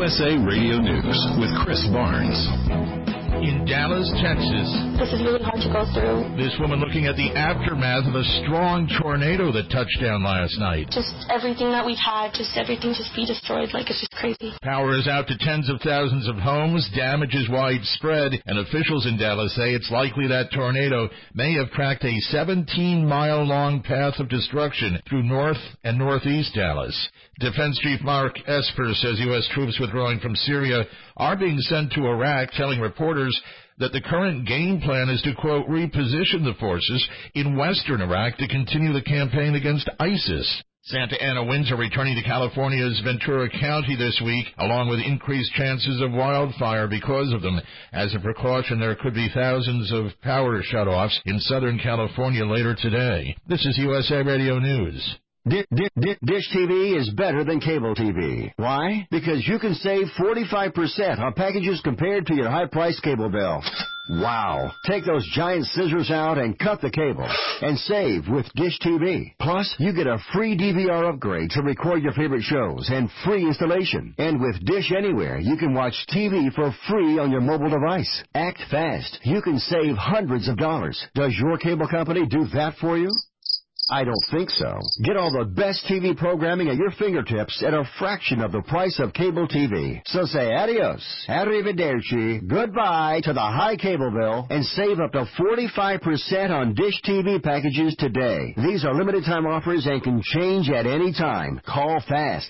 USA Radio News with Chris Barnes. In Dallas, Texas. This is really hard to go through. This woman looking at the aftermath of a strong tornado that touched down last night. Just everything that we've had, everything just be destroyed. It's just crazy. Power is out to tens of thousands of homes. Damage is widespread, and officials in Dallas say it's likely that tornado may have cracked a 17-mile-long path of destruction through north and northeast Dallas. Defense Chief Mark Esper says U.S. troops withdrawing from Syria are being sent to Iraq, telling reporters that the current game plan is to, quote, reposition the forces in western Iraq to continue the campaign against ISIS. Santa Ana winds are returning to California's Ventura County this week, along with increased chances of wildfire because of them. As a precaution, there could be thousands of power shutoffs in Southern California later today. This is USA Radio News. Dish TV is better than cable TV. Why? Because you can save 45% on packages compared to your high-priced cable bill. Wow. Take those giant scissors out and cut the cable and save with Dish TV. Plus, you get a free DVR upgrade to record your favorite shows and free installation. And with Dish Anywhere, you can watch TV for free on your mobile device. Act fast. You can save hundreds of dollars. Does your cable company do that for you? I don't think so. Get all the best TV programming at your fingertips at a fraction of the price of cable TV. So say adios, arrivederci, goodbye to the high cable bill and save up to 45% on Dish TV packages today. These are limited time offers and can change at any time. Call fast.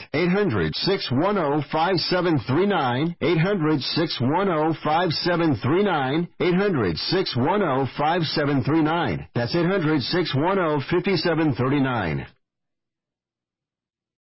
800-610-5739. 800-610-5739. 800-610-5739. That's 800-610-5739.